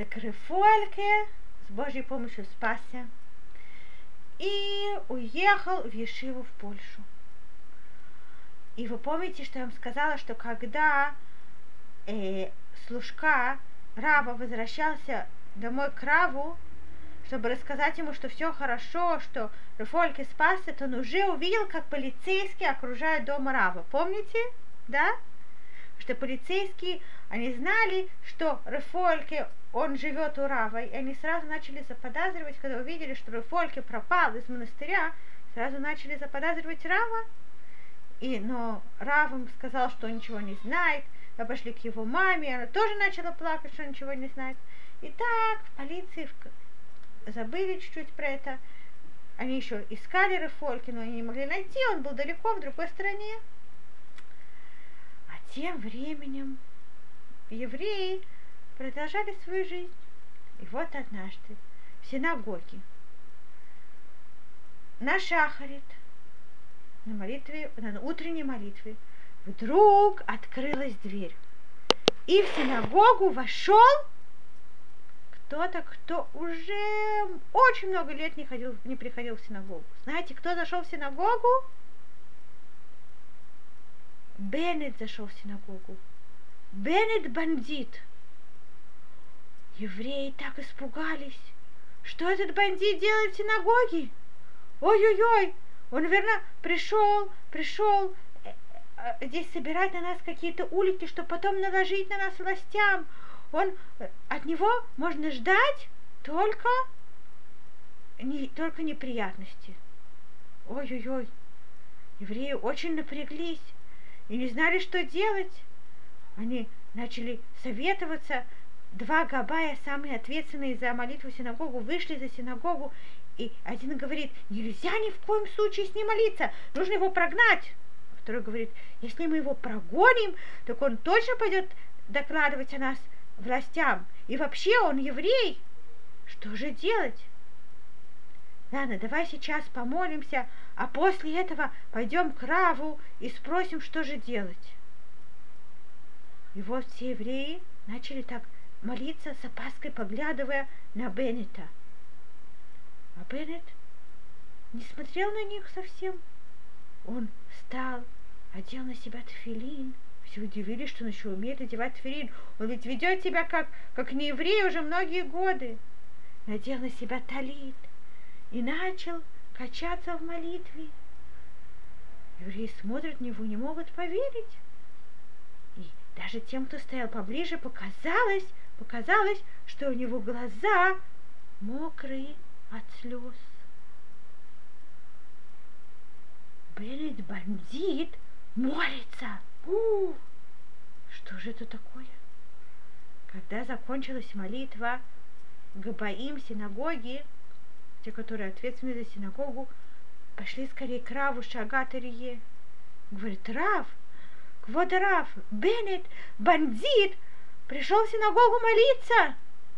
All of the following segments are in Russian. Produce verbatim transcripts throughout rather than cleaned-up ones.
Так Рефольке с Божьей помощью спасся и уехал в Ешиву в Польшу. И вы помните, что я вам сказала, что когда э, служка Рава возвращался домой к Раву, чтобы рассказать ему, что все хорошо, что Рефольке спасся, то он уже увидел, как полицейские окружают дом Рава. Помните? Да? Что полицейские, они знали, что Рефольке, он живет у Рава, и они сразу начали заподозривать, когда увидели, что Рефольке пропал из монастыря, сразу начали заподозривать Рава. И, но Рав им сказал, что он ничего не знает. Мы пошли к его маме, она тоже начала плакать, что ничего не знает. И так в полиции забыли чуть-чуть про это. Они еще искали Рефольке, но они не могли найти, он был далеко, в другой стране. А тем временем евреи продолжали свою жизнь. И вот однажды в синагоге на шахарит, на молитве, на утренней молитве, вдруг открылась дверь. И в синагогу вошел кто-то, кто уже очень много лет не, ходил, не приходил в синагогу. Знаете, кто зашел в синагогу? Беннет зашел в синагогу. Беннет бандит. Евреи так испугались. Что этот бандит делает в синагоге? Ой-ой-ой, он, наверное, пришел, пришел здесь собирать на нас какие-то улики, чтобы потом наложить на нас властям. Он, от него можно ждать только, не, только неприятности. Ой-ой-ой, евреи очень напряглись и не знали, что делать. Они начали советоваться. Два габая, самые ответственные за молитву в синагогу, вышли за синагогу, и один говорит: нельзя ни в коем случае с ним молиться, нужно его прогнать. Второй говорит: если мы его прогоним, так он точно пойдет докладывать о нас властям. И вообще он еврей. Что же делать? Ладно, давай сейчас помолимся, а после этого пойдем к Раву и спросим, что же делать. И вот все евреи начали так молиться, с опаской поглядывая на Беннета. А Беннет не смотрел на них совсем. Он встал, одел на себя тефилин. Все удивились, что он еще умеет одевать тефилин. Он ведь ведет себя как, как не еврей уже многие годы. Надел на себя талит и начал качаться в молитве. Евреи смотрят на него, не могут поверить. И даже тем, кто стоял поближе, показалось, показалось, что у него глаза мокрые от слез. Беннет бандит молится. У, что же это такое? Когда закончилась молитва, габаим синагоги, те, которые ответственны за синагогу, пошли скорее к Раву Шагат Арие. Говорит: Рав, квода Рав, Беннет, бандит, пришел в синагогу молиться.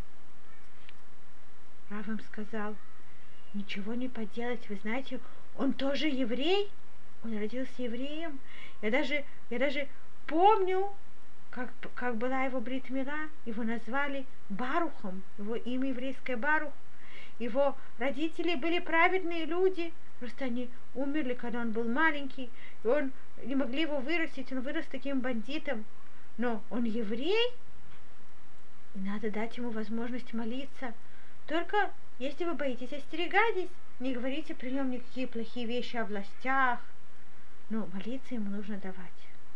Рав им сказал: ничего не поделать, вы знаете, он тоже еврей, он родился евреем. Я даже, я даже помню, как, как была его брит мила, его назвали Барухом, его имя еврейское Барух. Его родители были праведные люди, просто они умерли, когда он был маленький, и он не могли его вырастить, он вырос таким бандитом. Но он еврей, и надо дать ему возможность молиться. Только если вы боитесь, остерегайтесь, не говорите при нем никакие плохие вещи о властях, но молиться ему нужно давать.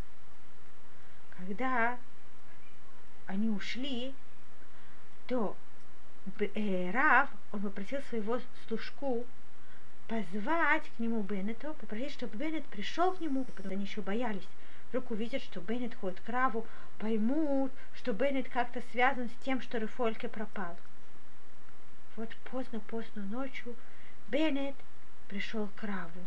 Когда они ушли, то э, Рав, он попросил своего служку позвать к нему Беннета, попросить, чтобы Беннет пришел к нему, потому что они еще боялись. Вдруг увидят, что Беннет ходит к Раву, поймут, что Беннет как-то связан с тем, что Рефольке пропал. Вот поздно-поздно ночью Беннет пришел к Раву.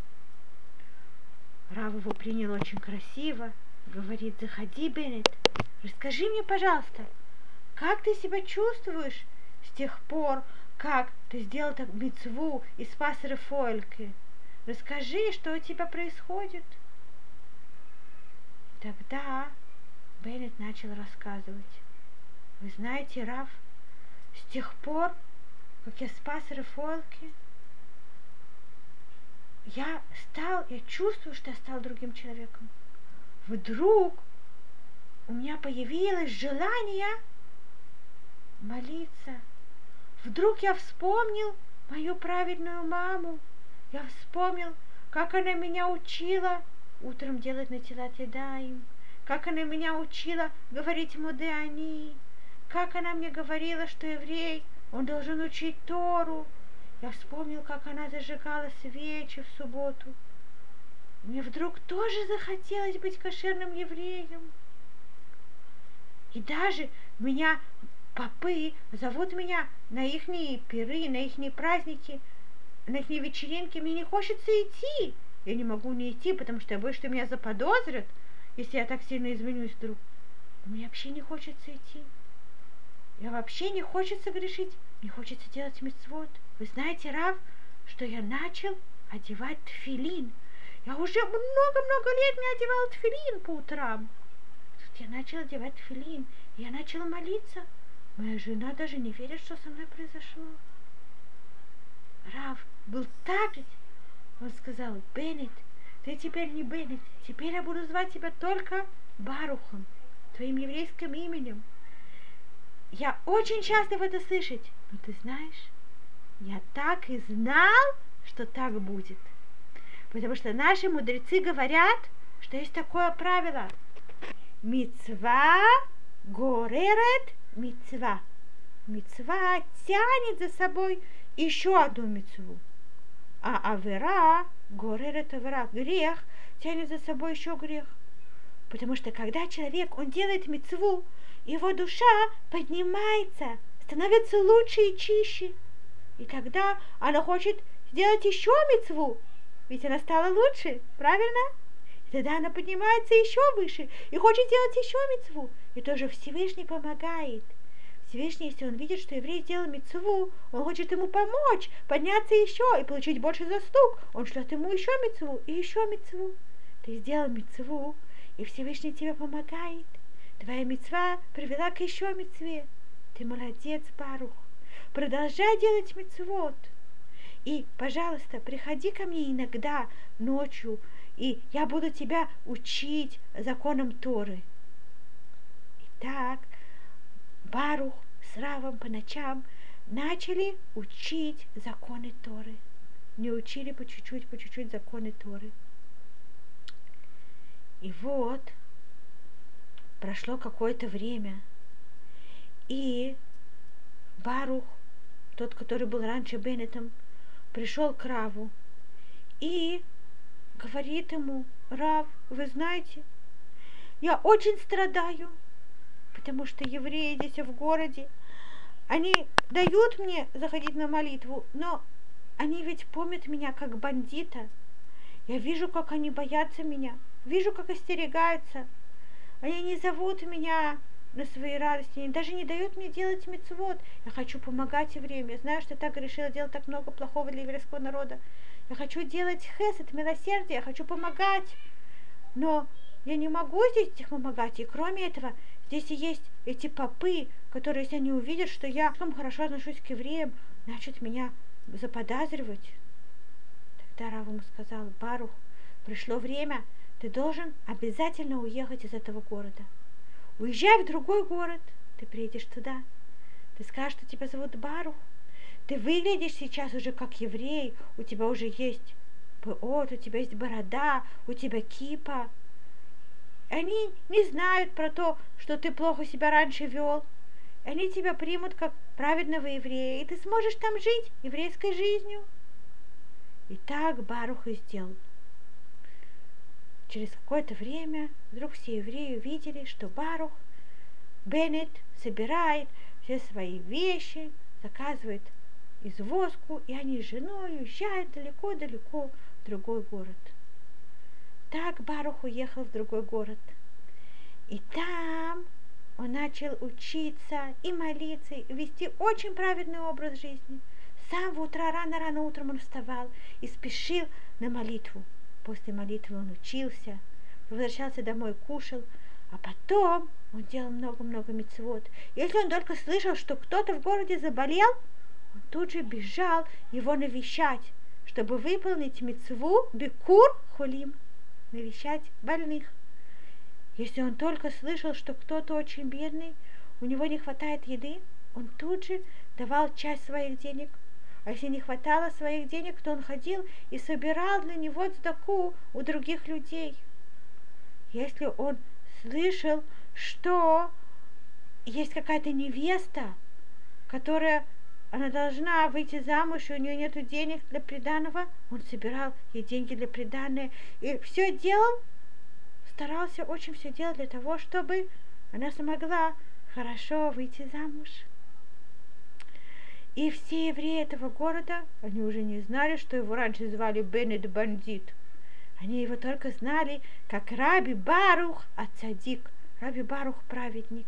Рав его принял очень красиво, говорит: заходи, Беннет, расскажи мне, пожалуйста, как ты себя чувствуешь с тех пор, как ты сделал так мицву и спас Рефольке? Расскажи, что у тебя происходит. Тогда Беннет начал рассказывать: вы знаете, Рав, с тех пор, как я спас Рафаэлки, я стал, я чувствую, что я стал другим человеком. Вдруг у меня появилось желание молиться. Вдруг я вспомнил мою праведную маму. Я вспомнил, как она меня учила утром делать натилат ядаим, как она меня учила говорить мудеани, как она мне говорила, что еврей, он должен учить Тору. Я вспомнил, как она зажигала свечи в субботу. Мне вдруг тоже захотелось быть кошерным евреем. И даже меня попы зовут меня на ихние пиры, на ихние праздники, на ихние вечеринки. Мне не хочется идти. Я не могу не идти, потому что я боюсь, что меня заподозрят, если я так сильно изменюсь вдруг. Мне вообще не хочется идти. Я вообще не хочется грешить, не хочется делать мицвот. Вы знаете, Рав, что я начал одевать тфилин. Я уже много-много лет не одевала тфилин по утрам. Тут я начала одевать тфилин, и я начала молиться. Моя жена даже не верит, что со мной произошло. Рав был так же. Он сказал: Беннет, ты теперь не Беннет, теперь я буду звать тебя только Барухом, твоим еврейским именем. Я очень счастлив это слышать, но ты знаешь, я так и знал, что так будет. Потому что наши мудрецы говорят, что есть такое правило. Мицва горерет мицва. Мицва тянет за собой еще одну мицву. А авера, горерет авера, грех, тянет за собой еще грех. Потому что когда человек, он делает мицву, его душа поднимается, становится лучше и чище. И тогда она хочет сделать еще мицву, ведь она стала лучше, правильно? И тогда она поднимается еще выше и хочет делать еще мицву. И тоже Всевышний помогает. Всевышний, если он видит, что еврей сделал мицву, он хочет ему помочь, подняться еще и получить больше заслуг. Он шлет ему еще мицву и еще мицву. Ты сделал мицву, и Всевышний тебе помогает. Твоя мицва привела к еще мицве. Ты молодец, Барух. Продолжай делать мицвот. И, пожалуйста, приходи ко мне иногда ночью, и я буду тебя учить законам Торы. Итак, Барух с Равом по ночам начали учить законы Торы. Не учили по чуть-чуть, по чуть-чуть законы Торы. И вот прошло какое-то время, и Барух, тот, который был раньше Беннетом, пришел к Раву и говорит ему: Рав, вы знаете, я очень страдаю, потому что евреи здесь в городе, они дают мне заходить на молитву, но они ведь помнят меня как бандита. Я вижу, как они боятся меня, вижу, как остерегаются. Они не зовут меня на свои радости, они даже не дают мне делать мицвот. Я хочу помогать евреям. Я знаю, что я так решила делать так много плохого для еврейского народа. Я хочу делать хесед, милосердие, я хочу помогать. Но я не могу здесь их помогать. И кроме этого, здесь и есть эти попы, которые, если они увидят, что я слишком хорошо отношусь к евреям, начнут меня заподозривать. Тогда Рав ему сказал: Барух, пришло время, ты должен обязательно уехать из этого города. Уезжай в другой город, ты приедешь туда. Ты скажешь, что тебя зовут Барух. Ты выглядишь сейчас уже как еврей, у тебя уже есть пеот, у тебя есть борода, у тебя кипа. Они не знают про то, что ты плохо себя раньше вел. Они тебя примут как праведного еврея, и ты сможешь там жить еврейской жизнью. И так Барух и сделал. Через какое-то время вдруг все евреи увидели, что Барух, Беннет, собирает все свои вещи, заказывает извозку, и они с женой уезжают далеко-далеко в другой город. Так Барух уехал в другой город. И там он начал учиться и молиться, и вести очень праведный образ жизни. С самого утра, рано-рано утром он вставал и спешил на молитву. После молитвы он учился, возвращался домой, кушал, А потом он делал много-много мицвот. Если он только слышал, что кто-то в городе заболел, он тут же бежал его навещать, чтобы выполнить мицву бикур холим, навещать больных. Если он только слышал, что кто-то очень бедный, у него не хватает еды, он тут же давал часть своих денег. А если не хватало своих денег, то он ходил и собирал для него цдаку у других людей. Если он слышал, что есть какая-то невеста, которая она должна выйти замуж, и у нее нет денег для приданого, он собирал ей деньги для приданого. И все делал, старался очень все делать для того, чтобы она смогла хорошо выйти замуж. И все евреи этого города, они уже не знали, что его раньше звали Бенет Бандит. Они его только знали, как Раби Барух ацадик, Раби Барух праведник.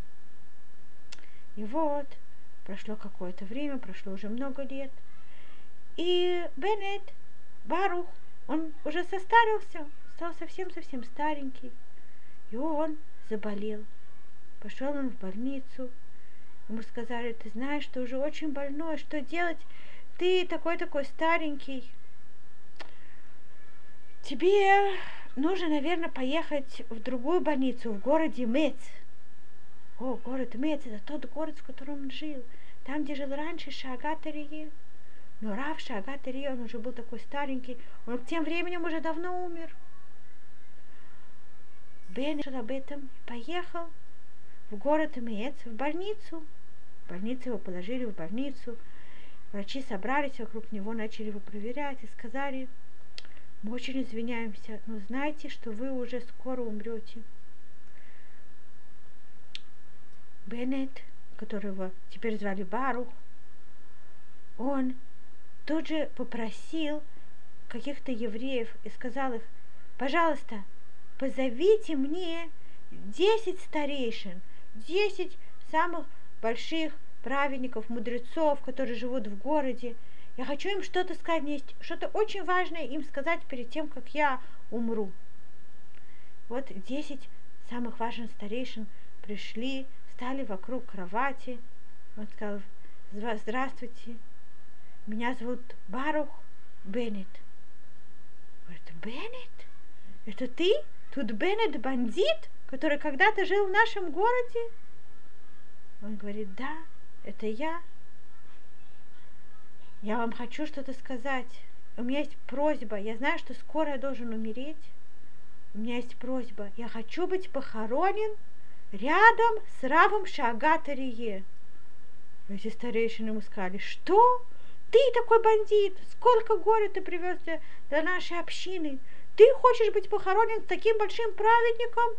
И вот, прошло какое-то время, прошло уже много лет, и Бенет Барух, он уже состарился, стал совсем-совсем старенький, и он заболел. Пошел он в больницу, ему сказали: ты знаешь, ты уже очень больной, что делать? Ты такой-такой старенький. Тебе нужно, наверное, поехать в другую больницу, в городе Мец. О, город Мец, это тот город, в котором он жил. Там, где жил раньше Шаагат Арие. Но Рав Шаагат Арие, он уже был такой старенький, он к тем временем уже давно умер. Бен решил об этом и поехал в город Мец, в больницу. В больницу его положили, в больницу. Врачи собрались вокруг него, начали его проверять и сказали: мы очень извиняемся, но знайте, что вы уже скоро умрете. Бенет, которого теперь звали Барух, он тут же попросил каких-то евреев и сказал их: пожалуйста, позовите мне десять старейшин, десять самых больших праведников, мудрецов, которые живут в городе. Я хочу им что-то сказать, мне есть что-то очень важное им сказать перед тем, как я умру. Вот десять самых важных старейшин пришли, стали вокруг кровати. Он сказал: здравствуйте, меня зовут Барух Бенет. Говорит: Бенет? Это ты? Тут Бенет бандит, который когда-то жил в нашем городе? Он говорит: да, это я. Я вам хочу что-то сказать. У меня есть просьба. Я знаю, что скоро я должен умереть. У меня есть просьба. Я хочу быть похоронен рядом с Равом Шаагат Арие. Эти старейшины ему сказали: что? Ты такой бандит? Сколько горя ты привез для, для нашей общины? Ты хочешь быть похоронен с таким большим праведником?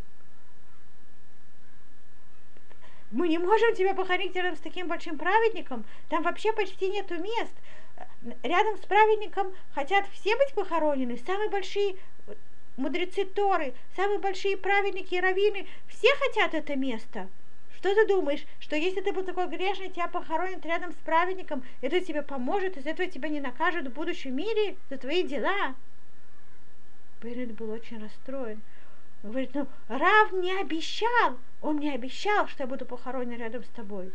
Мы не можем тебя похоронить рядом с таким большим праведником. Там вообще почти нету мест. Рядом с праведником хотят все быть похоронены. Самые большие мудрецы Торы, самые большие праведники и раввины, все хотят это место. Что ты думаешь, что если ты был такой грешный, тебя похоронят рядом с праведником, это тебе поможет, из этого тебя не накажут в будущем мире за твои дела? Бенет был очень расстроен. Он говорит: ну, Рав не обещал, он не обещал, что я буду похоронен рядом с тобой.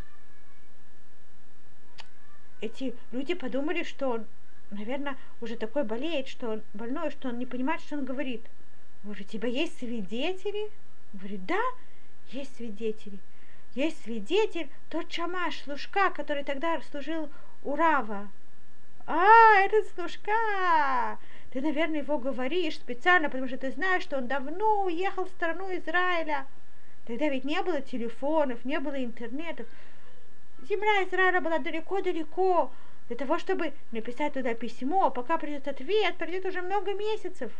Эти люди подумали, что он, наверное, уже такой болеет, что он больной, что он не понимает, что он говорит. Говорит: у тебя есть свидетели? Он говорит: да, есть свидетели. Есть свидетель, тот Шамаш, служка, который тогда служил у Рава. А, этот служка! Ты, наверное, его говоришь специально, потому что ты знаешь, что он давно уехал в страну Израиля. Тогда ведь не было телефонов, не было интернетов. Земля Израиля была далеко-далеко. Для того, чтобы написать туда письмо, пока придет ответ, пройдет уже много месяцев.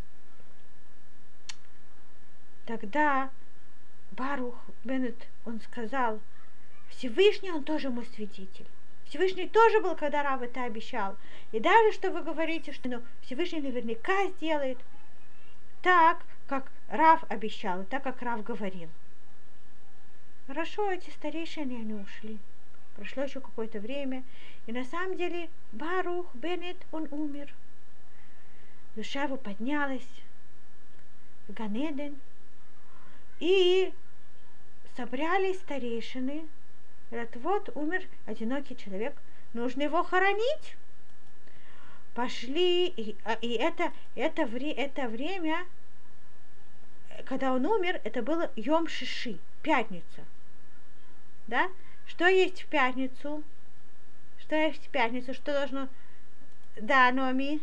Тогда Барух Бенет, он сказал: Всевышний, он тоже мой свидетель. Всевышний тоже был, когда Рав это обещал. И даже что вы говорите, что ну, Всевышний наверняка сделает так, как Рав обещал, так, как Рав говорил. Хорошо, эти старейшины, они ушли. Прошло еще какое-то время, и на самом деле Барух Бенет, он умер. Душа его поднялась в Ганеден, И собрались старейшины. Говорят, вот умер одинокий человек, нужно его хоронить. Пошли, и, и это, это, вре, это время, когда он умер, это было Йом Шиши, пятница. Да? Что есть в пятницу? Что есть в пятницу? Что должно... Да, Номи?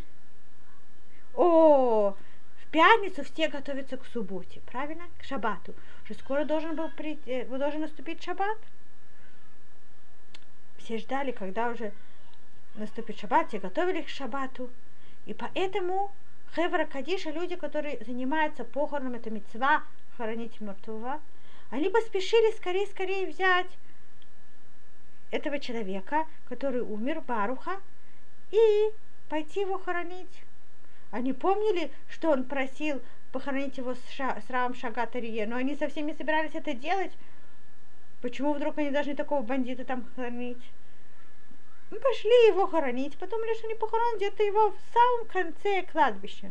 О, в пятницу все готовятся к субботе, правильно? К шаббату. Уже скоро должен был прийти, должен наступить шаббат. Все ждали, когда уже наступит шаббат, все готовились к шаббату. И поэтому Хевра Кадиша, люди, которые занимаются похороном, это мицва, хоронить мертвого, они поспешили скорее-скорее взять этого человека, который умер, Баруха, и пойти его хоронить. Они помнили, что он просил похоронить его с, ша, с Равом Шагатарие, но они совсем не собирались это делать. Почему вдруг они должны такого бандита там хоронить? Мы пошли его хоронить, подумали, что они похоронят где-то его в самом конце кладбища.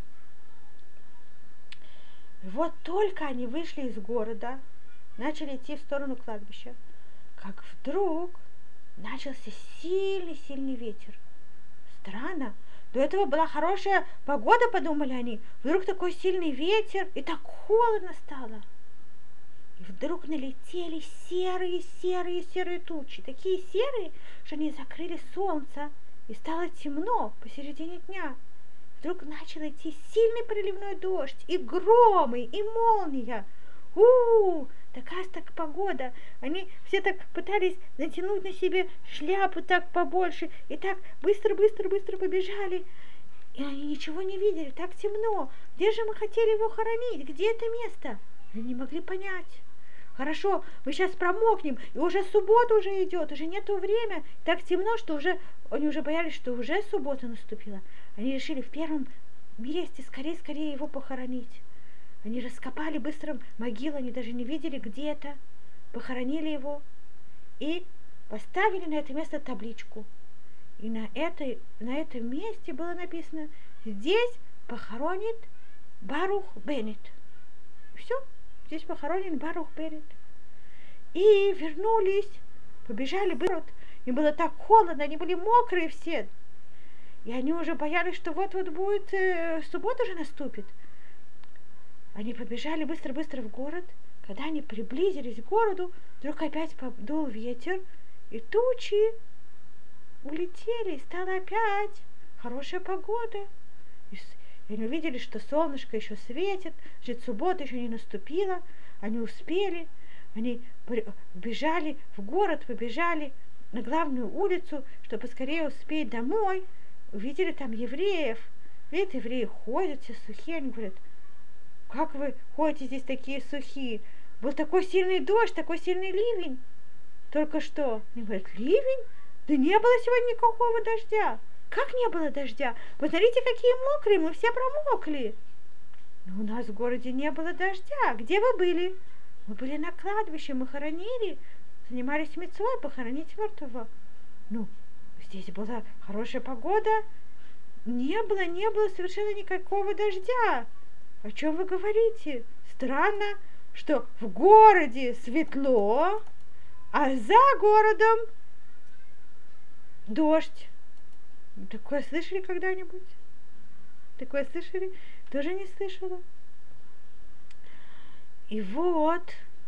И вот только они вышли из города, начали идти в сторону кладбища, как вдруг начался сильный-сильный ветер. Странно. До этого была хорошая погода, подумали они. Вдруг такой сильный ветер, и так холодно стало. И вдруг налетели серые-серые-серые тучи. Такие серые, что они закрыли солнце, и стало темно посередине дня. Вдруг начал идти сильный проливной дождь, и громы, и молния. У-у-у! Такая так погода. Они все так пытались натянуть на себе шляпу так побольше. И так быстро-быстро-быстро побежали. И они ничего не видели. Так темно. Где же мы хотели его хоронить? Где это место? Они не могли понять. Хорошо, мы сейчас промокнем. И уже суббота уже идет. Уже нету времени. Так темно, что уже... Они уже боялись, что уже суббота наступила. Они решили в первом месте скорее-скорее его похоронить. Они раскопали быстро могилу, они даже не видели, где это, похоронили его и поставили на это место табличку. И на, этой, на этом месте было написано: здесь похоронит Барух Беннет. Все, здесь похоронен Барух Беннет. И вернулись, побежали в город. Им было так холодно, они были мокрые все. И они уже боялись, что вот-вот будет, э, суббота уже наступит. Они побежали быстро-быстро в город. Когда они приблизились к городу, вдруг опять подул ветер, и тучи улетели, и стала опять хорошая погода. И они увидели, что солнышко еще светит, что суббота еще не наступила. Они успели, они бежали в город, побежали на главную улицу, чтобы скорее успеть домой. Увидели там евреев. Видят, евреи ходят, все сухие, они говорят: как вы ходите здесь такие сухие? Был такой сильный дождь, такой сильный ливень. Только что. Они говорят: ливень? Да не было сегодня никакого дождя. Как не было дождя? Посмотрите, какие мокрые, мы все промокли. Но у нас в городе не было дождя. Где вы были? Мы были на кладбище, мы хоронили, занимались мицвой похоронить мертвого. Ну, здесь была хорошая погода. Не было, не было совершенно никакого дождя. О чем вы говорите? Странно, что в городе светло, а за городом дождь. Такое слышали когда-нибудь? Такое слышали? Тоже не слышала. И вот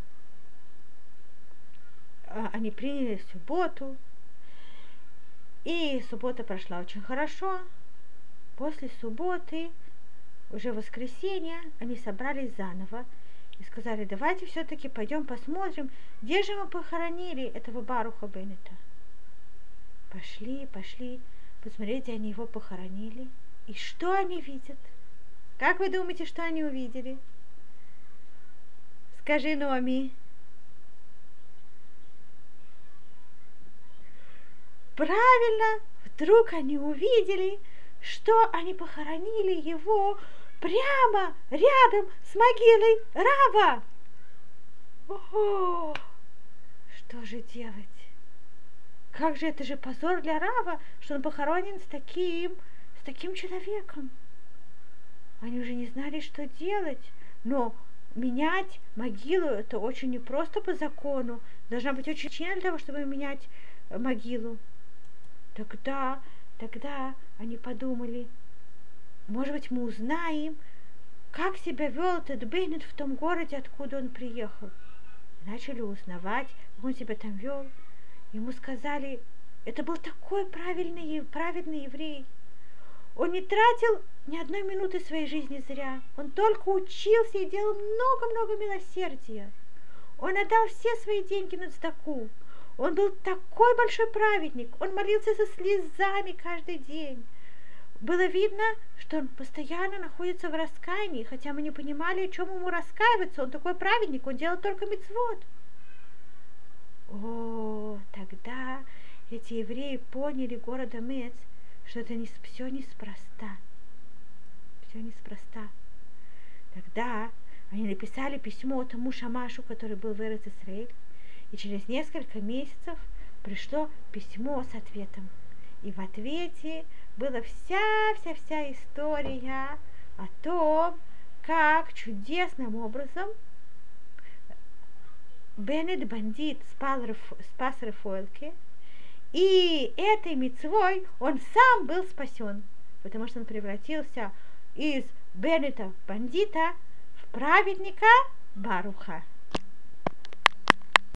они приняли субботу, и суббота прошла очень хорошо. После субботы, уже воскресенье, они собрались заново и сказали: давайте все-таки пойдем посмотрим, где же мы похоронили этого Баруха Беннета. Пошли, пошли, посмотрите, они его похоронили. И что они видят? Как вы думаете, что они увидели? Скажи, Номи. Правильно, вдруг они увидели, что они похоронили его прямо рядом с могилой Рава. Ого! Что же делать? Как же, это же позор для Рава, что он похоронен с таким, с таким человеком. Они уже не знали, что делать, но менять могилу, это очень непросто по закону. Должна быть очень причина для того, чтобы менять могилу. Тогда, тогда они подумали, может быть, мы узнаем, как себя вел этот Беннет в том городе, откуда он приехал. Начали узнавать, как он себя там вел. Ему сказали, это был такой правильный, праведный еврей. Он не тратил ни одной минуты своей жизни зря. Он только учился и делал много-много милосердия. Он отдал все свои деньги на цдаку. Он был такой большой праведник. Он молился со слезами каждый день. Было видно, что он постоянно находится в раскаянии, хотя мы не понимали, о чем ему раскаиваться. Он такой праведник, он делал только мицвот. О, тогда эти евреи поняли города Мец, что это не, все неспроста. Все неспроста. Тогда они написали письмо тому Шамашу, который был в Эрец-Исраэль, и через несколько месяцев пришло письмо с ответом. И в ответе была вся-вся-вся история о том, как чудесным образом Беннет бандит спал, спас Рафаэльке, и этой мицвой он сам был спасен, потому что он превратился из Беннета бандита в праведника Баруха.